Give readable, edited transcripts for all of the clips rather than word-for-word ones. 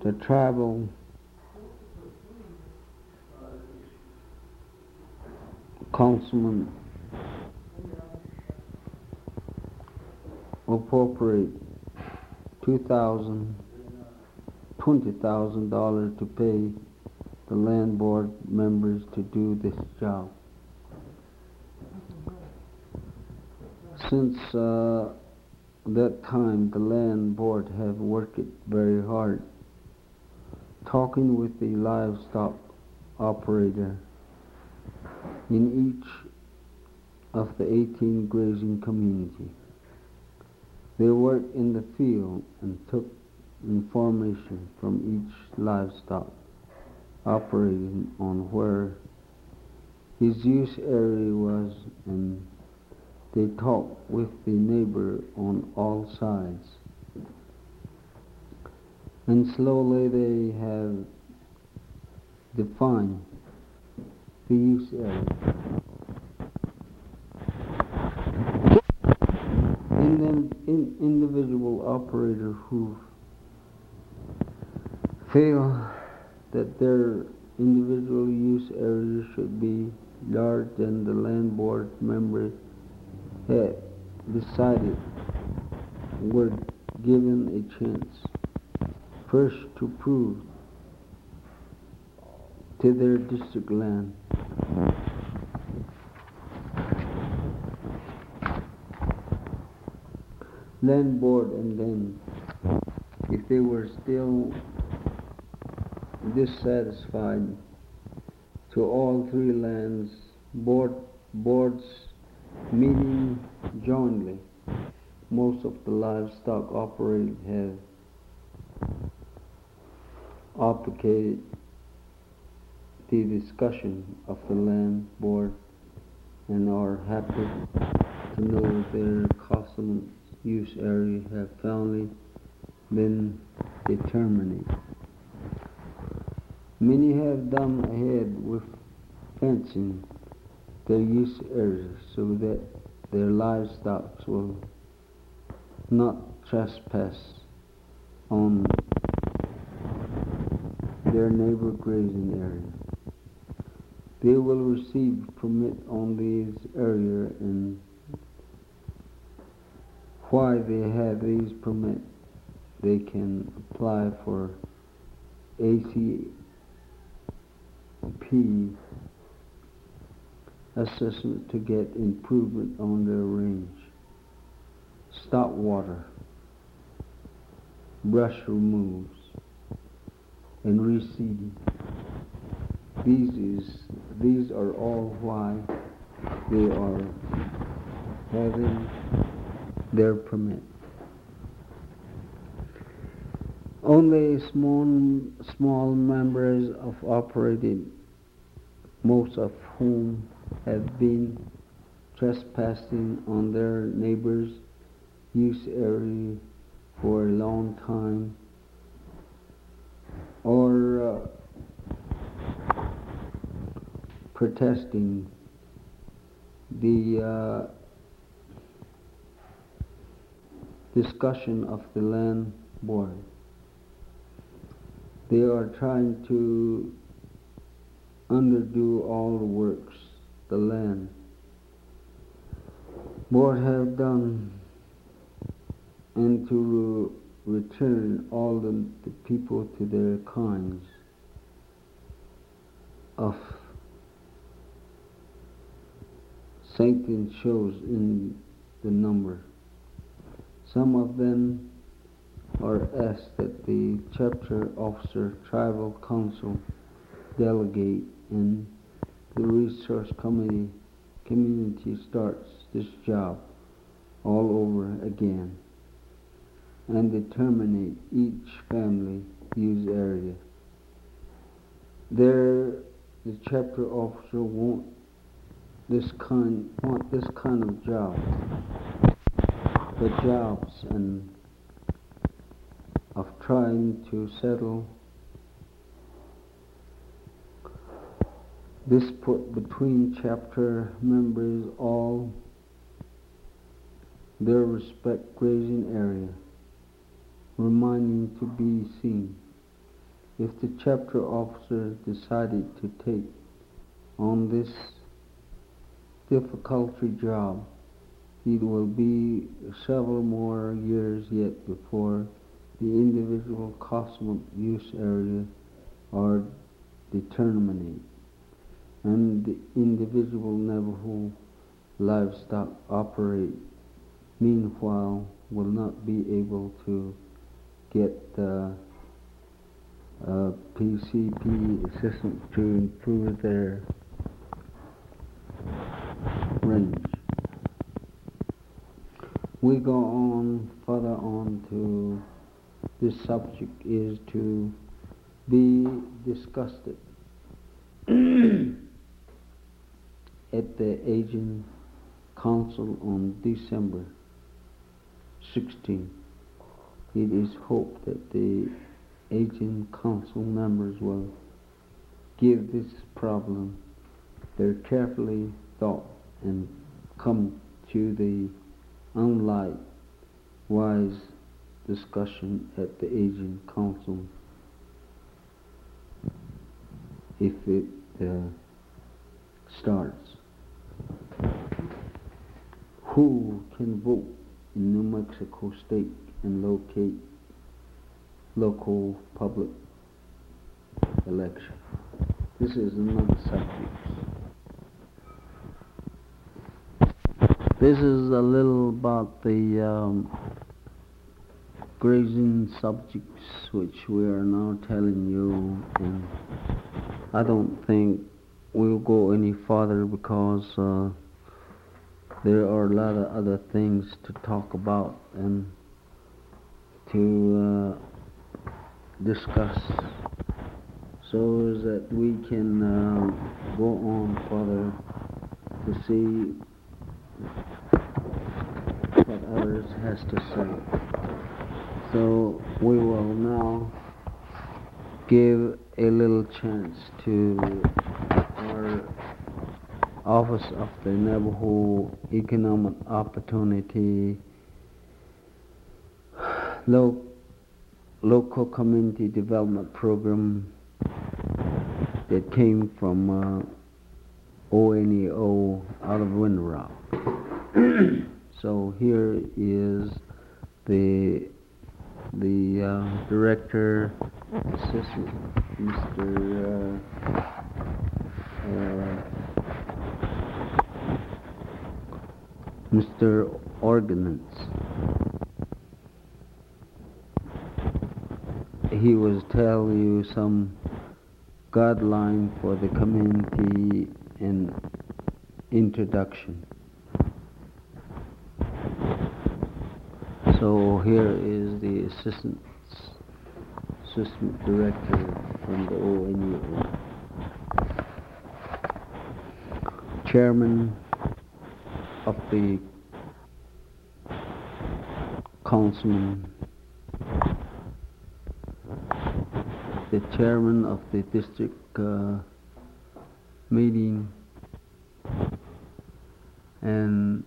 The tribal councilman appropriate $20,000 to pay the land board members to do this job. Since that time, the land board have worked it very hard, talking with the livestock operator in each of the 18 grazing community. They worked in the field and took information from each livestock operating on where his use area was, and they talked with the neighbor on all sides. And slowly they have defined the use area. Individual operator who feel that their individual use area should be larger than the land board members had decided were given a chance first to prove to their district land board, and then if they were still dissatisfied, to all three boards meeting jointly. Most of the livestock operators have advocated the discussion of the land board and are happy to know their custom use area have finally been determined. Many have done ahead with fencing their use areas so that their livestock will not trespass on their neighbor grazing area. They will receive permit on these areas, and why they have these permits, they can apply for ACP assessment to get improvement on their range, stop water, brush removes, and reseeding. These are all why they are having their permit. Only small members of operated, most of whom have been trespassing on their neighbors' use area for a long time, or protesting the discussion of the land board. They are trying to underdo all the works the land board have done, and to return all the people to their kinds of sanctity shows in the number. Some of them are asked that the chapter officer, tribal council delegate, and the resource community starts this job all over again and determine each family use area. The chapter officer want this kind of job. The jobs and of trying to settle dispute between chapter members all their respect grazing area, remaining to be seen. If the chapter officer decided to take on this difficult job, it will be several more years yet before the individual cosmic use area are determined, and the individual Navajo livestock operate, meanwhile, will not be able to get the PCP assistance to improve their range. We go on further on to this subject is to be discussed at the Asian Council on December 16. It is hoped that the Asian Council members will give this problem their carefully thought and come to the unlike wise discussion at the Asian Council if it starts. Who can vote in New Mexico State and locate local public election? This is another subject. This is a little about the grazing subjects which we are now telling you, and I don't think we'll go any farther because there are a lot of other things to talk about and to discuss, so that we can go on further to see what others has to say. So we will now give a little chance to our Office of the Navajo Economic Opportunity Local Community Development Program that came from ONEO out of Window Rock. So here is the director, assistant, Mr. Ordonance. He will tell you some guideline for the community and introduction. So here is the assistant director from the ONEO. Chairman of the councilman, the chairman of the district meeting, and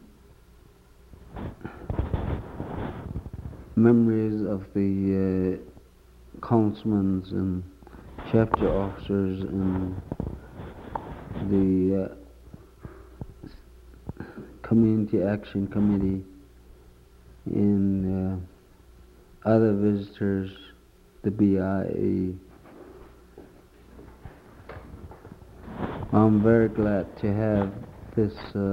members of the councilmen and chapter officers and the Community Action Committee and other visitors, the BIA. I'm very glad to have this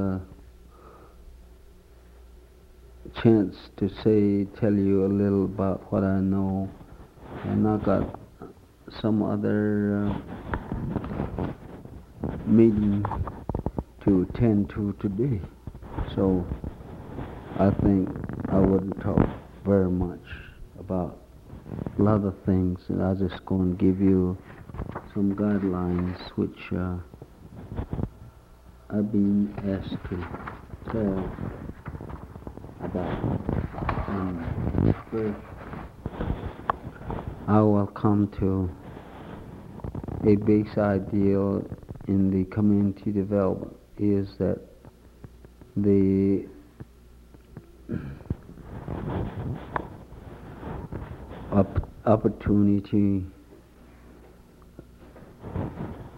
chance to tell you a little about what I know, and I got some other meeting to attend to today, so I think I wouldn't talk very much about a lot of things, and I'll just go and give you some guidelines which I've been asked to tell about. First, I will come to a base ideal in the community development is that the opportunity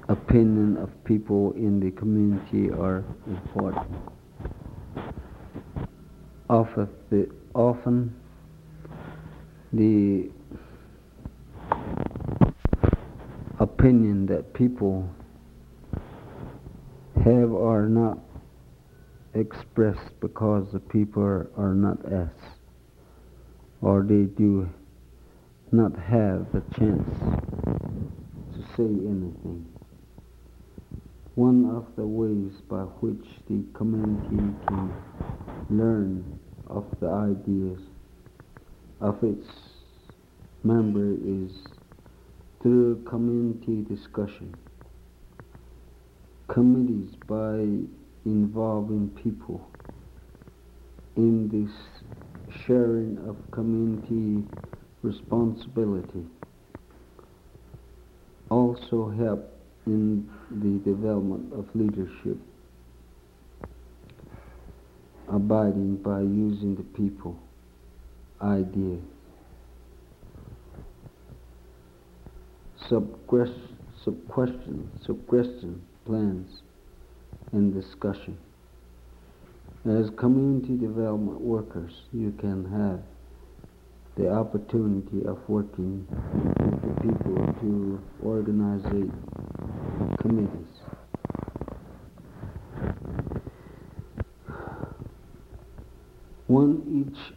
opinion of people in the community are important. Often the opinion that people have are not expressed because the people are not asked, or they do not have the chance to say anything. One of the ways by which the community can learn of the ideas of its member is through community discussion. Committees, by involving people in this sharing of community responsibility, also help in the development of leadership, abiding by using the people, ideas, suggestion, plans, and discussion. As community development workers, you can have the opportunity of working with the people to organize committees. Each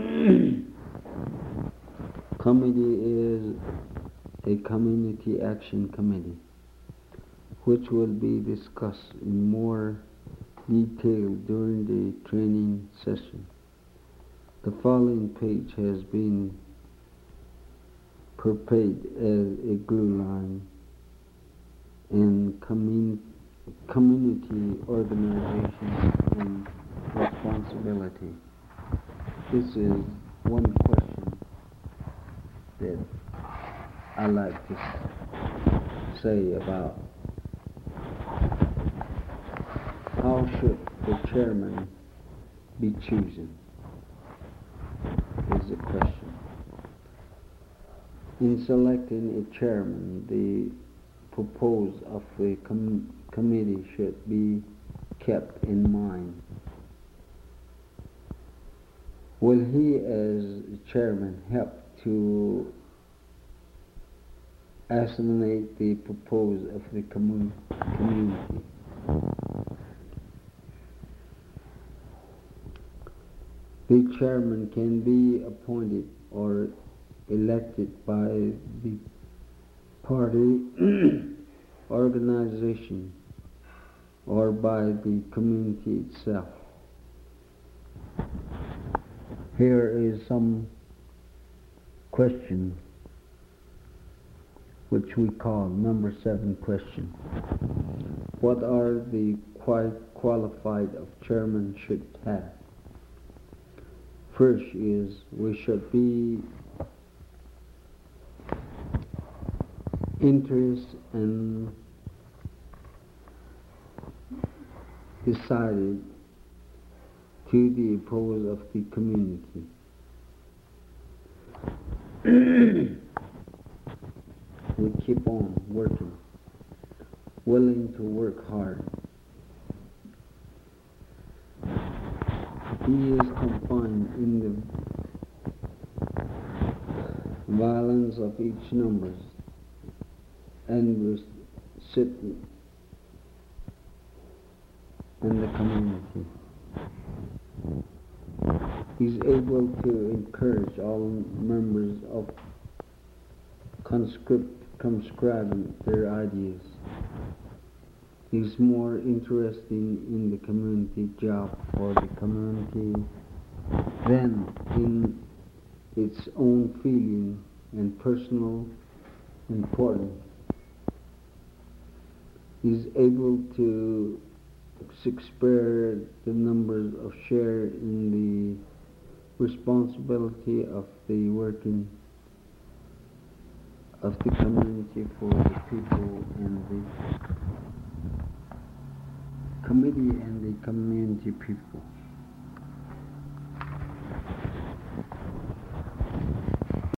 committee is a community action committee, which will be discussed in more detail during the training session. The following page has been prepared as a glue line in community organization and responsibility. This is one question that I like to say about how should the chairman be chosen, is the question. In selecting a chairman, the purpose of the committee should be kept in mind. Will he, as chairman, help to assimilate the purpose of the community? The chairman can be appointed or elected by the party organization or by the community itself. Here is some question which we call number 7 question. What are the qualified of chairman should have? First is we should be interested and decided to the oppose of the community. We keep on working, willing to work hard. He is confined in the violence of each numbers and sitting in the community. He's able to encourage all members of conscribing their ideas. He's more interested in the community job for the community than in its own feeling and personal importance. He's able to spare the numbers of share in the responsibility of the working of the community for the people and the committee and the community people.